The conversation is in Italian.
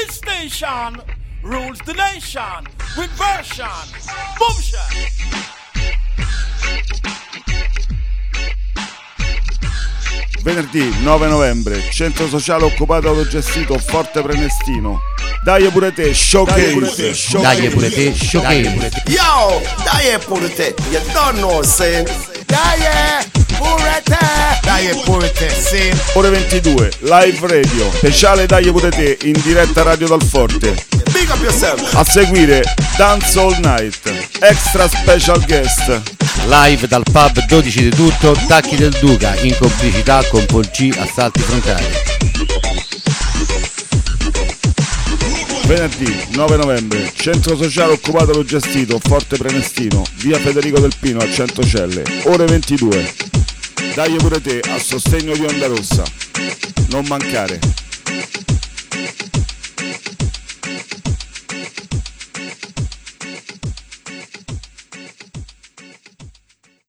This station rules the nation with version. Boom shot. Venerdì 9 novembre, centro sociale occupato autogestito Forte Prenestino. Dai pure te, showcase. Dai pure te, showcase. Yo, dai pure te. You don't know, say. Dai pure te. Dai pure te, say. Ore 22, live radio. Speciale Dai pure te in diretta radio dal Forte. Big up yourself. A seguire Dance All Night. Extra special guest. Live dal pub 12 di tutto, Tacchi del Duca, in complicità con Paul C. Assalti Frontali. Venerdì 9 novembre, centro sociale occupato e gestito Forte Prenestino, via Federico del Pino a Centocelle. Ore 22. Dai pure te a sostegno di Onda Rossa. Non mancare.